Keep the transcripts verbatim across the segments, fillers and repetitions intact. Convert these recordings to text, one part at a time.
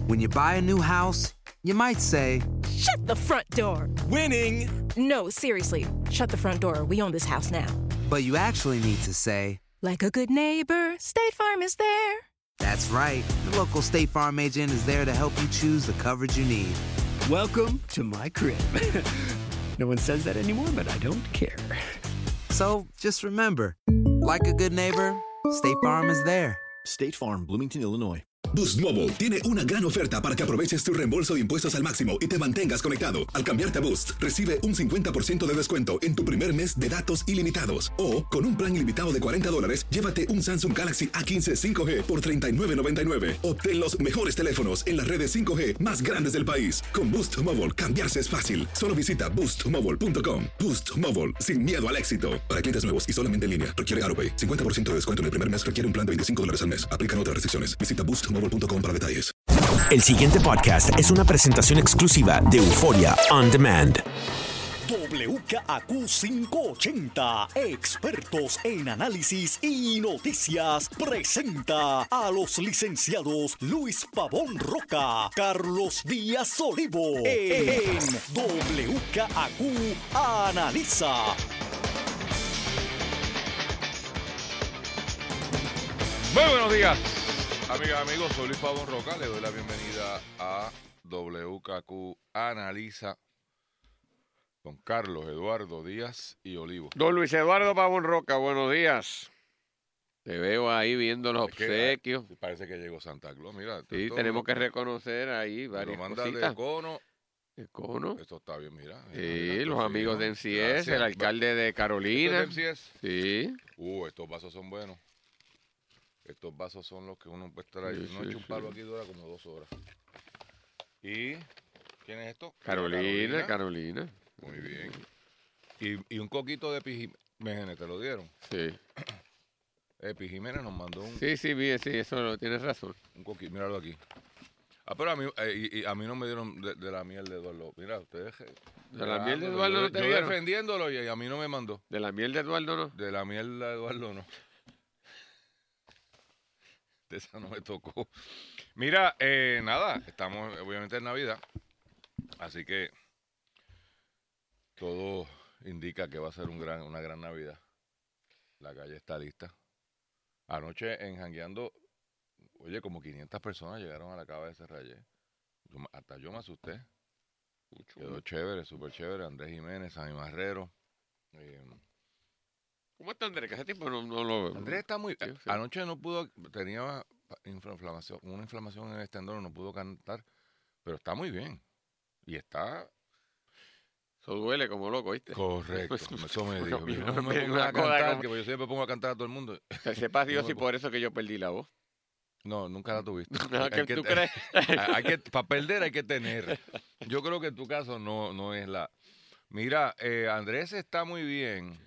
When you buy a new house, you might say, "Shut the front door." Winning! No, seriously, shut the front door. We own this house now. But you actually need to say, like a good neighbor, State Farm is there. That's right. The local State Farm agent is there to help you choose the coverage you need. Welcome to my crib. No one says that anymore, but I don't care. So just remember, like a good neighbor, State Farm is there. State Farm, Bloomington, Illinois. Boost Mobile tiene una gran oferta para que aproveches tu reembolso de impuestos al máximo y te mantengas conectado. Al cambiarte a Boost, recibe un cincuenta por ciento de descuento en tu primer mes de datos ilimitados. O, con un plan ilimitado de cuarenta dólares, llévate un Samsung Galaxy A quince cinco G por treinta y nueve noventa y nueve. Obtén los mejores teléfonos en las redes cinco G más grandes del país. Con Boost Mobile, cambiarse es fácil. Solo visita boost mobile punto com. Boost Mobile, sin miedo al éxito. Para clientes nuevos y solamente en línea, requiere AutoPay. cincuenta por ciento de descuento en el primer mes requiere un plan de veinticinco dólares al mes. Aplican otras restricciones. Visita boost mobile punto com para detalles. El siguiente podcast es una presentación exclusiva de Euforia On Demand. W K A Q quinientos ochenta, expertos en análisis y noticias, presenta a los licenciados Luis Pavón Roca, Carlos Díaz Olivo, en W K A Q Analiza. Muy buenos días, amigas, amigos. Soy Luis Pavón Roca. Le doy la bienvenida a W K Q Analiza con Carlos Eduardo Díaz y Olivo. Don Luis Eduardo Pavón Roca, buenos días. Te veo ahí viendo los Es que, obsequios. ah, parece que llegó Santa Claus. Mira, Sí, esto, tenemos lo, que reconocer ahí varias lo manda cositas. de cono. ¿De cono? Esto está bien, mira. Sí, mira, los pues, amigos sí, de ¿no? M C S, Gracias. el alcalde de Carolina. ¿Esto es de M C S? Sí. Uh, estos vasos son buenos. Estos vasos son los que uno puede estar ahí. Sí, Uno sí, echa un sí. palo aquí dura como dos horas. ¿Y quién es esto? Carolina, Carolina. Muy bien. Y, y un coquito de Pi Jiménez, ¿te lo dieron? Sí. Eh, Pi Jiménez nos mandó un, Sí, sí, vi, sí, eso lo tienes razón. un coquito. Míralo aquí. Ah, pero a mí, eh, y, y a mí no me dieron de, de la miel de Eduardo. Mira, ustedes... ¿De la miel de Eduardo yo, no te yo dieron? defendiéndolo y a mí no me mandó. ¿De la miel de Eduardo no? De la miel de Eduardo no. De esa no me tocó. Mira, eh, nada, estamos obviamente en Navidad. Así que todo indica que va a ser un gran, una gran Navidad. La calle está lista. Anoche en Jangueando, oye, como quinientas personas llegaron a la cava de Serrayé. Yo me- Hasta yo me asusté. Quedó chévere, súper chévere. Andrés Jiménez, Sammy Marrero. Eh, ¿Cómo está Andrés? Que hace tiempo no, no lo veo. Andrés está muy... Sí, sí. Anoche no pudo... Tenía inflamación, una inflamación en el estendón, no pudo cantar. Pero está muy bien. Y está... Eso duele como loco, ¿viste? Correcto. Eso me dijo. Mira, Yo no me mira, pongo una a coda cantar, como- que yo siempre pongo a cantar a todo el mundo. Que sepa Dios No, y no. por eso que yo perdí la voz. No, nunca la tuviste. No, Hay que que- tú crees. hay que, para perder hay que tener. Yo creo que en tu caso no, no es la... Mira, eh, Andrés está muy bien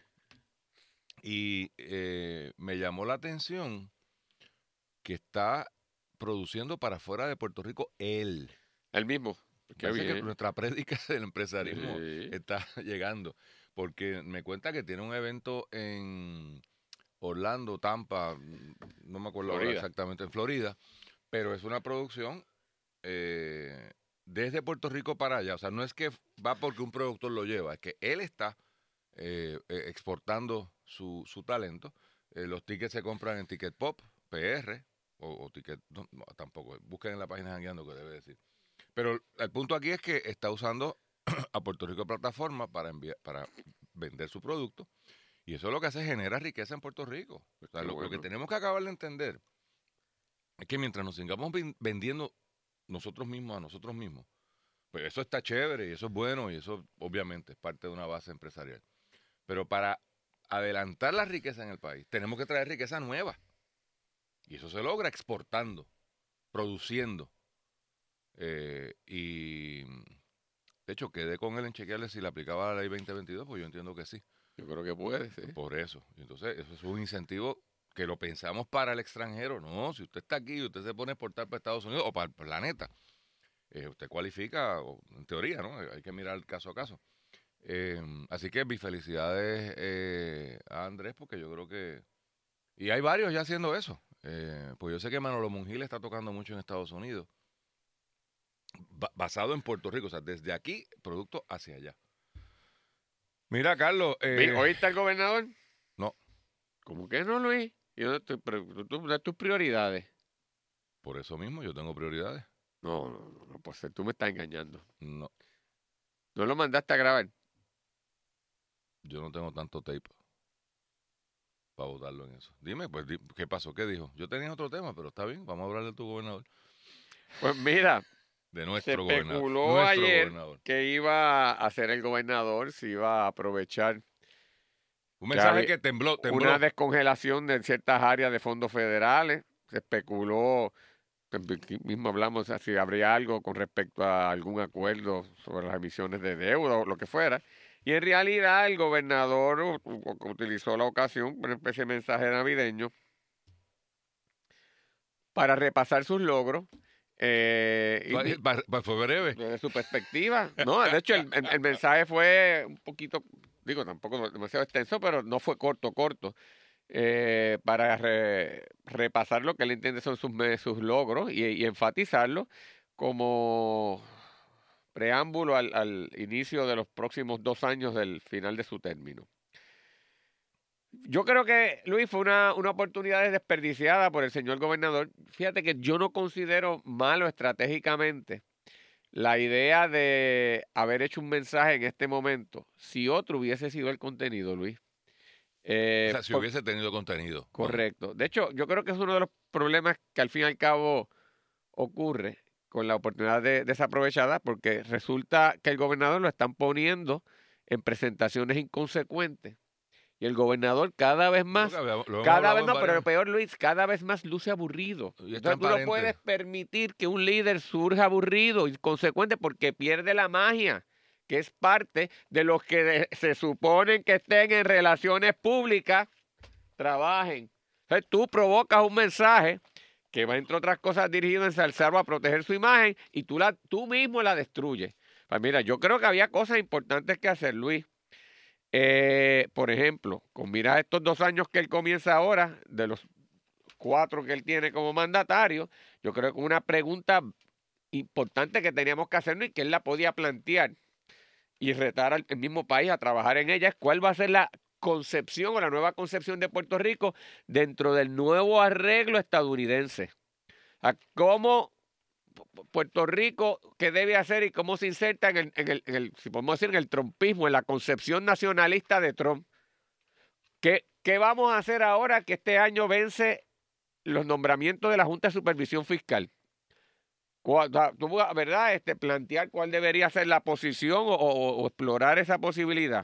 y eh, me llamó la atención que está produciendo para fuera de Puerto Rico él. El mismo. Qué Parece que bien. nuestra prédica del empresarismo Sí. está llegando, porque me cuenta que tiene un evento en Orlando, Tampa, no me acuerdo ahora Florida. exactamente, en Florida, pero es una producción eh, desde Puerto Rico para allá. O sea, no es que va porque un productor lo lleva, es que él está eh, eh, exportando su, su talento. Eh, los tickets se compran en Ticket Pop, P R, o, o Ticket, no, no, tampoco, busquen en la página Jangueando que debe decir. Pero el punto aquí es que está usando a Puerto Rico plataforma para enviar, para vender su producto. Y eso lo que hace es genera riqueza en Puerto Rico. O sea, Qué lo, lo bueno. que tenemos que acabar de entender es que mientras nos sigamos ven- vendiendo nosotros mismos a nosotros mismos, pues eso está chévere y eso es bueno y eso obviamente es parte de una base empresarial. Pero para adelantar la riqueza en el país, tenemos que traer riqueza nueva. Y eso se logra exportando, produciendo. Eh, y de hecho quedé con él en chequearle si le aplicaba la ley veinte veintidós, pues yo entiendo que sí. Yo creo que puede, sí. Por eso. Y entonces, eso es un incentivo que lo pensamos para el extranjero. No, si usted está aquí y usted se pone a exportar para Estados Unidos o para el planeta, eh, usted cualifica, o, en teoría, ¿no? Hay que mirar caso a caso. Eh, así que mis felicidades eh, a Andrés, porque yo creo que... Y hay varios ya haciendo eso. Eh, pues yo sé que Manolo Monjil está tocando mucho en Estados Unidos. ba- basado en Puerto Rico, o sea, desde aquí, producto hacia allá. Mira, Carlos. Eh, ¿Oíste al gobernador? No. ¿Cómo que no, Luis? Yo no estoy, pero tú, tú, de tus prioridades. Por eso mismo yo tengo prioridades. No, no, no, no, pues tú me estás engañando. No, ¿No lo mandaste a grabar? yo no tengo tanto tape para votarlo en eso. Dime, pues, di- ¿qué pasó? ¿Qué dijo? Yo tenía otro tema, pero está bien, vamos a hablar de tu gobernador. Pues mira, De se nuestro gobernador. especuló Nuestro ayer gobernador. que iba a ser el gobernador, si iba a aprovechar Un mensaje había que tembló, tembló. una descongelación de ciertas áreas de fondos federales. Se especuló, aquí mismo hablamos si habría algo con respecto a algún acuerdo sobre las emisiones de deuda o lo que fuera. Y en realidad el gobernador u- u- utilizó la ocasión, una especie de mensaje navideño, para repasar sus logros. eh, y- Pa- pa- pa- fue breve. desde su perspectiva. No, de hecho, el, el- el mensaje fue un poquito, digo, tampoco demasiado extenso, pero no fue corto, corto, eh, para re- repasar lo que él entiende son sus, me- sus logros y, y enfatizarlo como preámbulo al, al inicio de los próximos dos años del final de su término. Yo creo que, Luis, fue una, una oportunidad desperdiciada por el señor gobernador. Fíjate que yo no considero malo estratégicamente la idea de haber hecho un mensaje en este momento si otro hubiese sido el contenido, Luis. Eh, O sea, si por- hubiese tenido contenido. Correcto. De hecho, yo creo que es uno de los problemas que al fin y al cabo ocurre con la oportunidad de, desaprovechada, porque resulta que el gobernador lo están poniendo en presentaciones inconsecuentes. Y el gobernador cada vez más, Creo que habíamos- lo hemos cada hablado vez en no, pero varias- lo peor, Luis, cada vez más luce aburrido. Y es Entonces tú no transparente. puedes permitir que un líder surja aburrido y consecuente porque pierde la magia, que es parte de los que de- se suponen que estén en relaciones públicas, trabajen. Entonces tú provocas un mensaje que va, entre otras cosas, dirigido a ensalzar o a proteger su imagen y tú, la, tú mismo la destruyes. Pues mira, yo creo que había cosas importantes que hacer, Luis. Eh, por ejemplo, con mirar estos dos años que él comienza ahora, de los cuatro que él tiene como mandatario, yo creo que una pregunta importante que teníamos que hacernos y que él la podía plantear y retar al el mismo país a trabajar en ella es cuál va a ser la concepción o la nueva concepción de Puerto Rico dentro del nuevo arreglo estadounidense. A cómo Puerto Rico, qué debe hacer y cómo se inserta en el, en el, en el, si podemos decir, en el trumpismo, en la concepción nacionalista de Trump. ¿Qué, qué vamos a hacer ahora que este año vence los nombramientos de la Junta de Supervisión Fiscal? Cuál- da- tú, ¿verdad? Este, plantear cuál debería ser la posición o, o- o explorar esa posibilidad.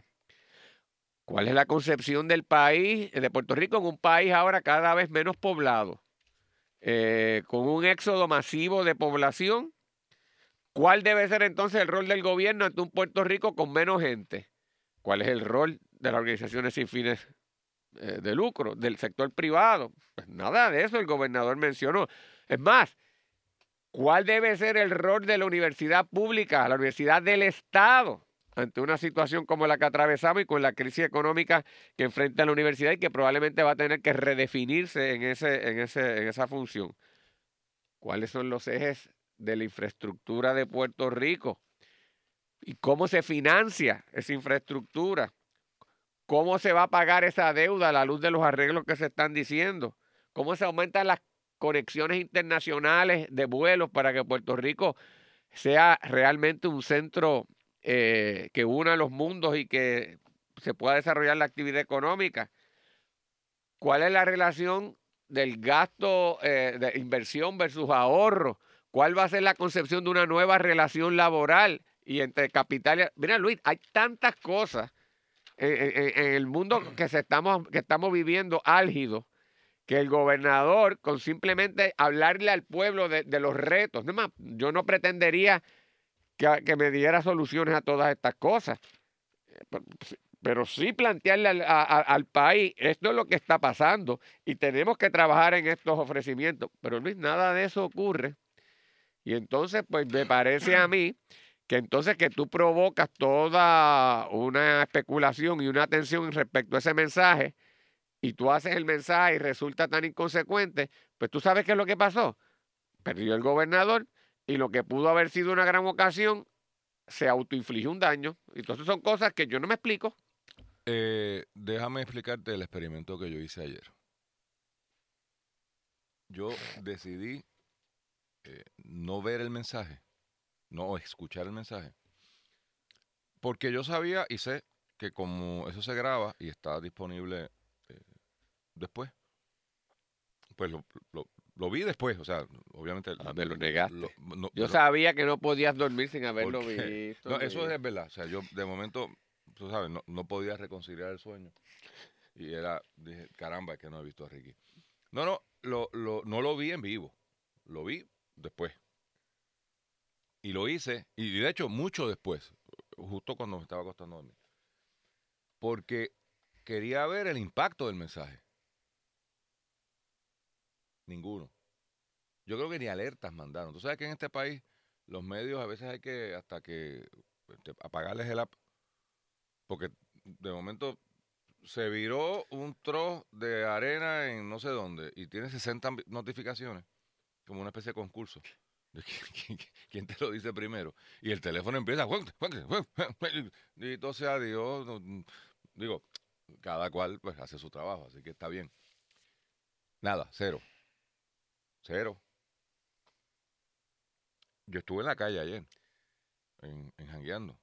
¿Cuál es la concepción del país, de Puerto Rico, en un país ahora cada vez menos poblado? Eh, con un éxodo masivo de población. ¿Cuál debe ser entonces el rol del gobierno ante un Puerto Rico con menos gente? ¿Cuál es el rol de las organizaciones sin fines eh, de lucro, del sector privado? Pues nada de eso el gobernador mencionó. Es más, ¿cuál debe ser el rol de la universidad pública, la universidad del Estado, ante una situación como la que atravesamos y con la crisis económica que enfrenta la universidad y que probablemente va a tener que redefinirse en, ese, en, ese, en esa función? ¿Cuáles son los ejes de la infraestructura de Puerto Rico? ¿Y cómo se financia esa infraestructura? ¿Cómo se va a pagar esa deuda a la luz de los arreglos que se están diciendo? ¿Cómo se aumentan las conexiones internacionales de vuelos para que Puerto Rico sea realmente un centro eh, que una los mundos y que se pueda desarrollar la actividad económica? ¿Cuál es la relación del gasto eh, de inversión versus ahorro? ¿Cuál va a ser la concepción de una nueva relación laboral y entre capital y... Mira, Luis, hay tantas cosas en, en- en el mundo que, se estamos, que estamos viviendo álgido, que el gobernador, con simplemente hablarle al pueblo de, de los retos, no más, yo no pretendería que, que me diera soluciones a todas estas cosas, pero, pero sí plantearle al, a- a- al país, esto es lo que está pasando y tenemos que trabajar en estos ofrecimientos. Pero Luis, nada de eso ocurre. Y entonces, pues me parece a mí que entonces que tú provocas toda una especulación y una atención respecto a ese mensaje, y tú haces el mensaje y resulta tan inconsecuente, pues tú sabes qué es lo que pasó. Perdió el gobernador, y lo que pudo haber sido una gran ocasión se autoinfligió un daño. Entonces son cosas que yo no me explico. Eh, déjame explicarte el experimento que yo hice ayer. Yo decidí eh, no ver el mensaje, no escuchar el mensaje, porque yo sabía y sé que como eso se graba y está disponible eh, después, pues lo, lo, lo vi después, o sea, obviamente... Ah, me lo negaste. Lo, no, yo pero, sabía que no podías dormir sin haberlo porque, visto. No, eso es verdad, o sea, yo de momento, tú sabes, no, no podía reconciliar el sueño. Y era, dije, caramba, es que no he visto a Ricky. No, no, lo, lo, no lo vi en vivo, lo vi después. Y lo hice, y de hecho mucho después, justo cuando me estaba acostando a dormir. Porque quería ver el impacto del mensaje. Ninguno. Yo creo que ni alertas mandaron. Tú sabes que en este país los medios a veces hay que hasta que este, apagarles el app. Porque de momento se viró un trozo de arena en no sé dónde y tiene sesenta notificaciones, como una especie de concurso. ¿Quién te lo dice primero? Y el teléfono empieza, y todo sea Dios. Digo, cada cual pues hace su trabajo, así que está bien. Nada, cero. Cero. Yo estuve en la calle ayer, en, en jangueando.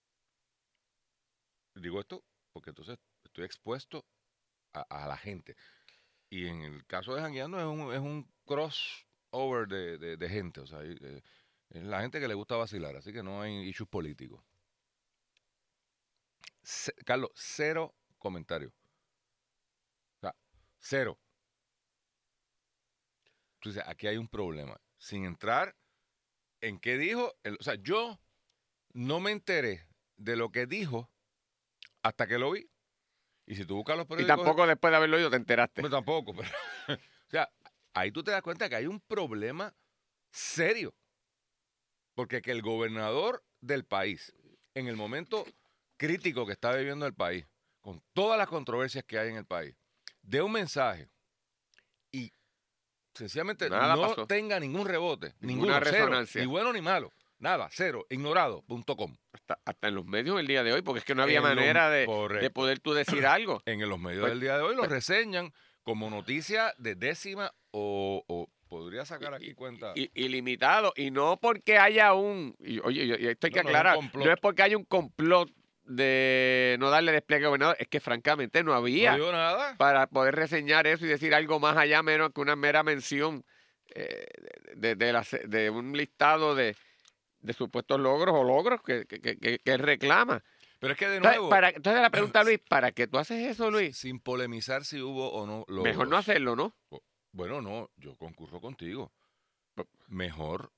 Digo esto porque entonces estoy expuesto a, a la gente. Y en el caso de jangueando es un, es un crossover de, de, de gente. O sea, eh, es la gente que le gusta vacilar, así que no hay issues políticos. C- Carlos, cero comentarios. O sea, cero. Entonces, aquí hay un problema. Sin entrar en qué dijo. El, o sea, yo no me enteré de lo que dijo hasta que lo vi. Y si tú buscas los Y periódicos... tampoco después de haberlo oído te enteraste. No, tampoco. Pero, o sea, ahí tú te das cuenta que hay un problema serio. Porque que el gobernador del país, en el momento crítico que está viviendo el país, con todas las controversias que hay en el país, dé un mensaje y sencillamente Nada no pasó. tenga ningún rebote, Ninguna ninguno, cero, resonancia. ni bueno ni malo, nada, cero, ignorado punto com. Hasta, hasta en los medios el día de hoy, porque es que no había En lo- manera de, correcto. de poder tú decir algo. En los medios Pues- del día de hoy lo pues- reseñan como noticia de décima o, o podría sacar aquí cuenta. Y, ilimitado. Y no porque haya un... Y, oye, y, y esto hay que No, no es un aclarar. complot. No es porque haya un complot de no darle despliegue al gobernador. Es que francamente no había No digo nada. para poder reseñar eso y decir algo más allá menos que una mera mención eh, de, de, la- de un listado de, de supuestos logros o logros que, que, que, que él reclama. Pero es que de Entonces, nuevo, para, entonces la pregunta, Luis, ¿para qué tú haces eso, Luis? sin polemizar si hubo o no logros. Mejor no hacerlo, ¿no? Bueno, no, yo concurro contigo. Mejor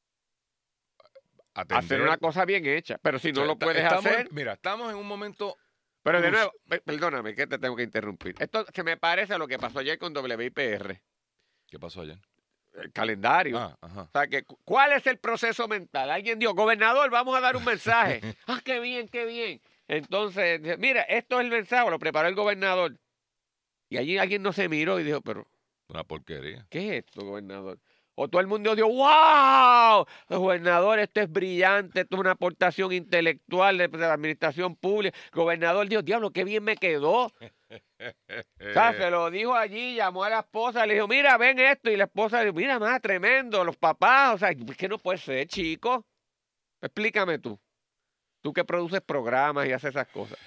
atender. Hacer una cosa bien hecha. Pero si no O sea, lo esta- puedes estamos en- hacer... mira, estamos en un momento. Pero de cruz- nuevo, pe- perdóname que te tengo que interrumpir. Esto se me parece a lo que pasó ayer con W I P R, ¿Qué pasó ayer? el calendario. Ah, ajá. O sea, que, cu- ¿cuál es el proceso mental? Alguien dijo, gobernador, vamos a dar un mensaje. ah, qué bien, qué bien. Entonces, dice, mira, esto es el mensaje, lo preparó el gobernador. Y allí alguien no se miró y dijo, pero, Una porquería. ¿qué es esto, gobernador? O todo el mundo dijo, ¡wow! Gobernador, esto es brillante, esto es una aportación intelectual de, de la administración pública. Gobernador dijo, diablo, qué bien me quedó. O sea, se lo dijo allí, llamó a la esposa, le dijo, mira, ven esto. Y la esposa dijo, mira, más tremendo, los papás. O sea, es que no puede ser, chico. Explícame tú. Tú que produces programas y haces esas cosas.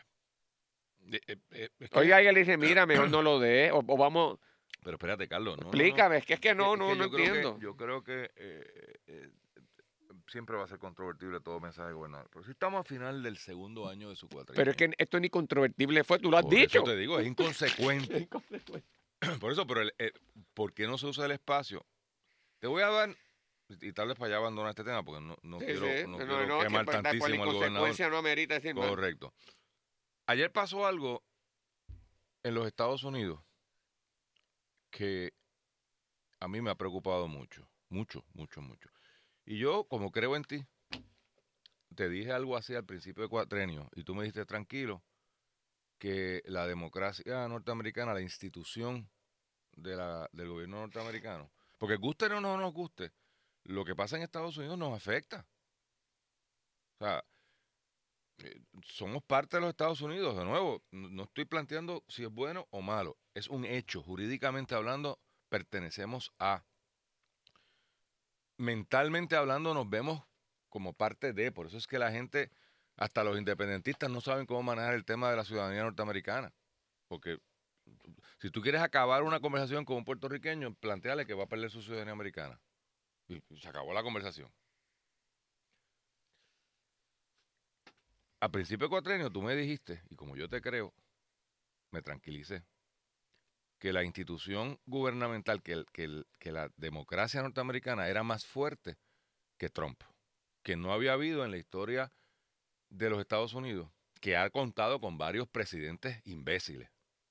Eh, eh, eh, es que- Oiga, alguien le dice, mira, mejor no lo dé. O, o vamos, Pero espérate, Carlos. No, no, no. explícame, es que es que no, Es no, que no yo creo que- entiendo. yo creo que eh, eh, siempre va a ser controvertible todo mensaje de gobernador. Pero si estamos al final del segundo año de su cuatrienio. Pero es que esto ni controvertible fue, tú lo has Por dicho. eso te digo, es inconsecuente. Por eso, pero el, el- ¿por qué no se usa el espacio? Te voy a dar, y tal vez para allá abandonar este tema, porque no, no Sí, quiero, sí, no no, quiero no, que quemar por- por la tantísimo al gobernador. inconsecuencia no amerita decir más. Correcto. Ayer pasó algo en los Estados Unidos que a mí me ha preocupado mucho, mucho, mucho, mucho. Y yo, como creo en ti, te dije algo así al principio de cuatrenio y tú me dijiste tranquilo que la democracia norteamericana, la institución de la, del gobierno norteamericano, porque guste o no nos guste, lo que pasa en Estados Unidos nos afecta. O sea, eh, somos parte de los Estados Unidos. De nuevo, no, no estoy planteando si es bueno o malo. Es un hecho. Jurídicamente hablando, pertenecemos a. Mentalmente hablando, nos vemos como parte de. Por eso es que la gente, hasta los independentistas, no saben cómo manejar el tema de la ciudadanía norteamericana. Porque si tú quieres acabar una conversación con un puertorriqueño, plantéale que va a perder su ciudadanía americana. Y se acabó la conversación. Al principio de cuatrenio tú me dijiste, y como yo te creo, me tranquilicé, que la institución gubernamental, que, el, que, el, que la democracia norteamericana era más fuerte que Trump, que no había habido en la historia de los Estados Unidos, que ha contado con varios presidentes imbéciles.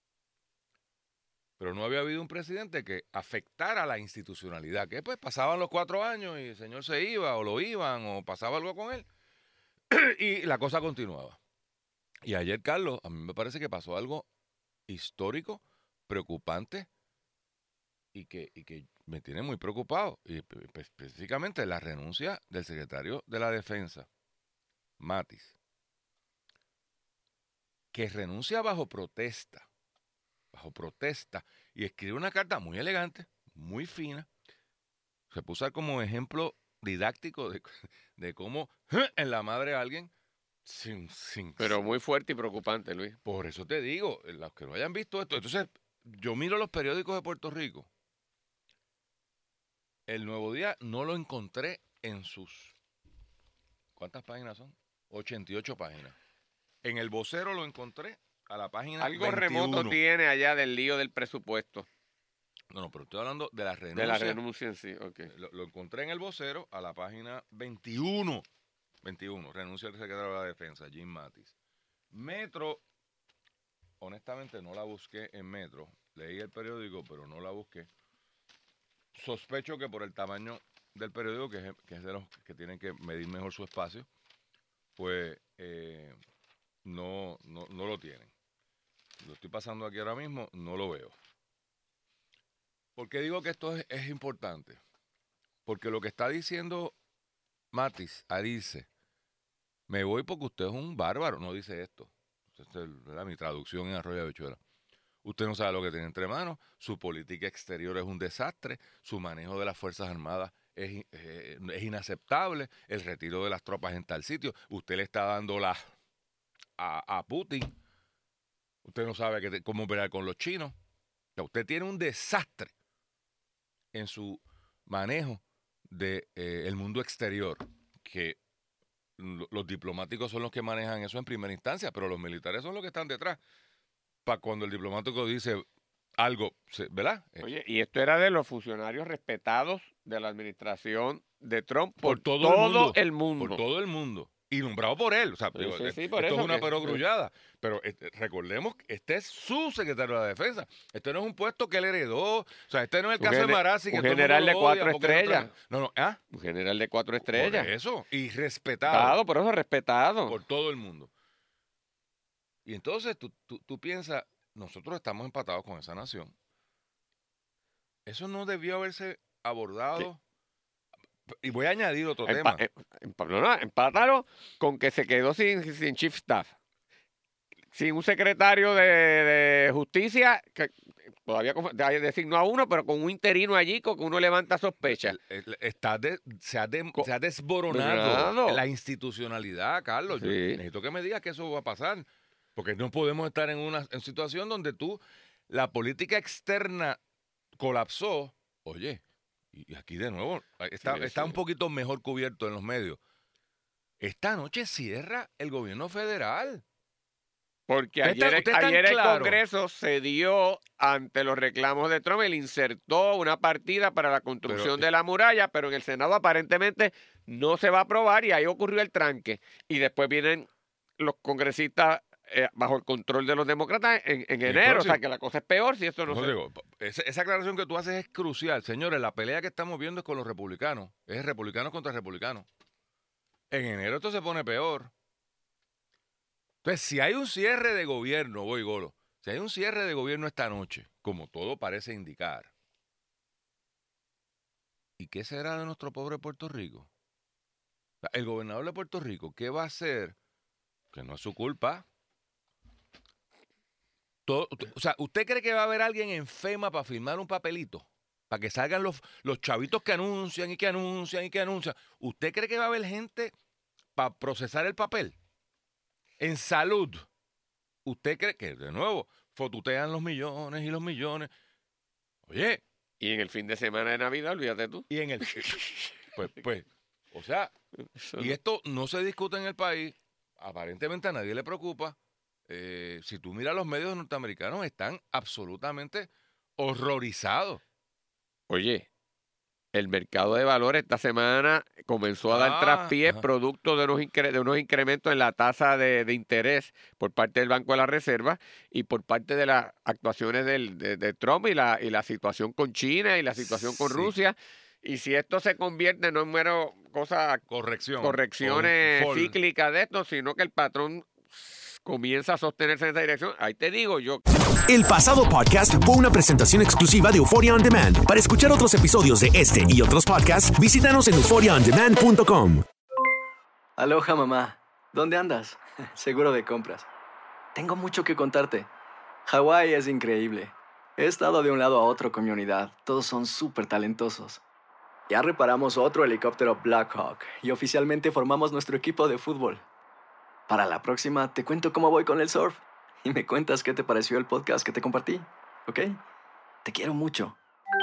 Pero no había habido un presidente que afectara la institucionalidad, que pues pasaban los cuatro años y el señor se iba, o lo iban, o pasaba algo con él, y la cosa continuaba. Y ayer, Carlos, a mí me parece que pasó algo histórico, preocupante, y que, y que me tiene muy preocupado, y específicamente la renuncia del secretario de la Defensa, Mattis, que renuncia bajo protesta, bajo protesta, y escribe una carta muy elegante, muy fina. Se puso como ejemplo didáctico de, de cómo en la madre a alguien sin, sin... Pero muy fuerte y preocupante, Luis. Por eso te digo, los que no hayan visto esto, entonces yo miro los periódicos de Puerto Rico. El Nuevo Día no lo encontré en sus... ¿Cuántas páginas son? ochenta y ocho páginas. En el Vocero lo encontré a la página Algo veintiuno. remoto tiene allá del lío del presupuesto. No, no, pero estoy hablando de la renuncia. De la renuncia en sí, ok. Lo, lo encontré en el Vocero a la página veintiuno. veintiuno, renuncia del secretario de la Defensa, Jim Mattis. Metro, honestamente no la busqué en Metro. Leí el periódico, pero no la busqué. Sospecho que por el tamaño del periódico, que es, que es de los que tienen que medir mejor su espacio, pues eh, no, no, no lo tienen. Lo estoy pasando aquí ahora mismo, no lo veo. ¿Por qué digo que esto es, es importante? Porque lo que está diciendo Mattis al irse, me voy porque usted es un bárbaro, no dice esto. Esta es mi traducción en Arroyo Habichuela. Usted no sabe lo que tiene entre manos, su política exterior es un desastre, su manejo de las Fuerzas Armadas es, eh, es inaceptable, el retiro de las tropas en tal sitio, usted le está dando la a, a Putin, usted no sabe que, cómo operar con los chinos, o sea, usted tiene un desastre en su manejo del de, eh, mundo exterior, que lo, los diplomáticos son los que manejan eso en primera instancia, pero los militares son los que están detrás. Para cuando el diplomático dice algo, ¿verdad? Oye, y esto era de los funcionarios respetados de la administración de Trump por, por todo, todo el, mundo, el mundo. Por todo el mundo. Y nombrado por él. O sea, sí, digo, sí, sí, esto por es eso una que, perogrullada. Pero este, recordemos que este es su secretario de la Defensa. Este no es un puesto que él heredó. O sea, este no es el caso de Marazzi. Un que general de cuatro estrellas. No, no, ¿ah? Un general de cuatro estrellas. Por eso. Y respetado. Respetado, por eso respetado. Por todo el mundo. Y entonces tú, tú, tú piensas, nosotros estamos empatados con esa nación. Eso no debió haberse abordado. ¿Qué? Y voy a añadir otro Empa tema. Empa no, no, empátalo con que se quedó sin, sin chief staff. Sin un secretario de, de justicia, que todavía designó a uno, pero con un interino allí, con que uno levanta sospechas. Está de, se, ha de, se ha desboronado ¿Verdad? La institucionalidad, Carlos. Sí. Yo necesito que me digas que eso va a pasar. Porque no podemos estar en una en situación donde tú, la política externa colapsó. Oye, y aquí de nuevo, está, sí, está sí. un poquito mejor cubierto en los medios. Esta noche cierra el gobierno federal. Porque ayer, está, ayer el claro? Congreso cedió ante los reclamos de Trump, él insertó una partida para la construcción pero, de la muralla, pero en el Senado aparentemente no se va a aprobar y ahí ocurrió el tranque. Y después vienen los congresistas eh, bajo el control de los demócratas en, en enero, o sea que la cosa es peor si eso no, no se... Digo, esa, esa aclaración que tú haces es crucial. Señores, la pelea que estamos viendo es con los republicanos, es republicanos contra republicanos. En enero esto se pone peor. Entonces, si hay un cierre de gobierno, voy Golo, si hay un cierre de gobierno esta noche, como todo parece indicar, ¿y qué será de nuestro pobre Puerto Rico? O sea, el gobernador de Puerto Rico, ¿qué va a hacer? Que no es su culpa. Todo, o sea, ¿usted cree que va a haber alguien en FEMA para firmar un papelito? Para que salgan los, los chavitos que anuncian y que anuncian y que anuncian. ¿Usted cree que va a haber gente para procesar el papel? En salud, ¿usted cree que, de nuevo, fotutean los millones y los millones? Oye. Y en el fin de semana de Navidad, olvídate tú. Y en el... Pues, pues, o sea, y esto no se discute en el país. Aparentemente a nadie le preocupa. Eh, si tú miras los medios norteamericanos, están absolutamente horrorizados. Oye, el mercado de valores esta semana comenzó a dar Ah, traspiés ajá. producto de unos, incre- de unos incrementos en la tasa de, de interés por parte del Banco de la Reserva y por parte de las actuaciones del, de, de Trump y la, y la situación con China y la situación con Sí. Rusia. Y si esto se convierte no en mero cosa, Corrección. correcciones O- cíclicas de esto, sino que el patrón comienza a sostenerse en esa dirección, ahí te digo yo. El pasado podcast fue una presentación exclusiva de Euphoria On Demand. Para escuchar otros episodios de este y otros podcasts, visítanos en euforia on demand punto com. Aloha, mamá. ¿Dónde andas? Seguro de compras. Tengo mucho que contarte. Hawái es increíble. He estado de un lado a otro con mi unidad. Todos son súper talentosos. Ya reparamos otro helicóptero Blackhawk y oficialmente formamos nuestro equipo de fútbol. Para la próxima te cuento cómo voy con el surf y me cuentas qué te pareció el podcast que te compartí, ¿ok? Te quiero mucho.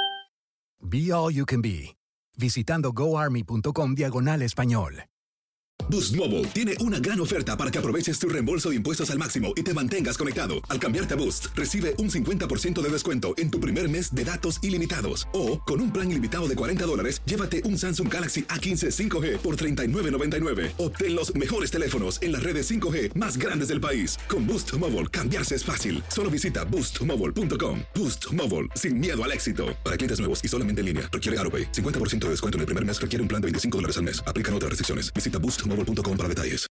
Be All You Can Be, visitando goarmy.com diagonal español. Boost Mobile tiene una gran oferta para que aproveches tu reembolso de impuestos al máximo y te mantengas conectado. Al cambiarte a Boost, recibe un cincuenta por ciento de descuento en tu primer mes de datos ilimitados. O, con un plan ilimitado de cuarenta dólares, llévate un Samsung Galaxy A quince cinco G por treinta y nueve noventa y nueve. Obtén los mejores teléfonos en las redes cinco G más grandes del país. Con Boost Mobile, cambiarse es fácil. Solo visita boost mobile punto com. Boost Mobile, sin miedo al éxito. Para clientes nuevos y solamente en línea, requiere AutoPay. cincuenta por ciento de descuento en el primer mes requiere un plan de veinticinco dólares al mes. Aplican otras restricciones. Visita boost mobile punto com para detalles.